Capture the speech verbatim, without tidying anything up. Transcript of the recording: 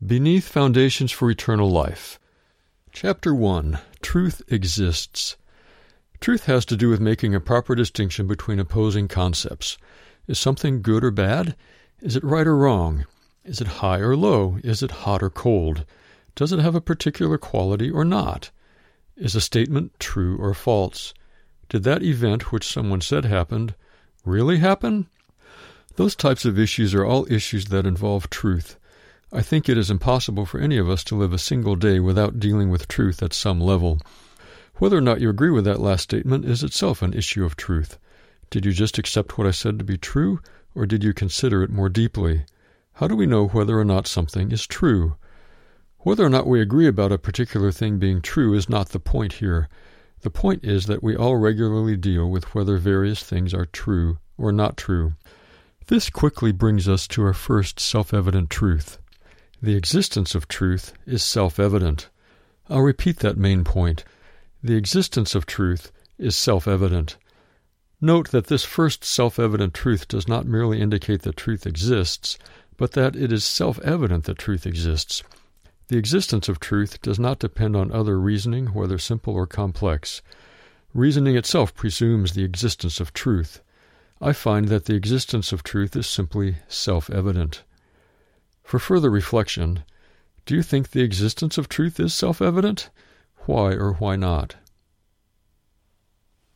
Beneath Foundations for Eternal Life. Chapter one. Truth Exists. Truth has to do with making a proper distinction between opposing concepts. Is something good or bad? Is it right or wrong? Is it high or low? Is it hot or cold? Does it have a particular quality or not? Is a statement true or false? Did that event which someone said happened really happen? Those types of issues are all issues that involve truth. I think it is impossible for any of us to live a single day without dealing with truth at some level. Whether or not you agree with that last statement is itself an issue of truth. Did you just accept what I said to be true, or did you consider it more deeply? How do we know whether or not something is true? Whether or not we agree about a particular thing being true is not the point here. The point is that we all regularly deal with whether various things are true or not true. This quickly brings us to our first self-evident truth. The existence of truth is self-evident. I'll repeat that main point. The existence of truth is self-evident. Note that this first self-evident truth does not merely indicate that truth exists, but that it is self-evident that truth exists. The existence of truth does not depend on other reasoning, whether simple or complex. Reasoning itself presumes the existence of truth. I find that the existence of truth is simply self-evident. For further reflection, do you think the existence of truth is self-evident? Why or why not?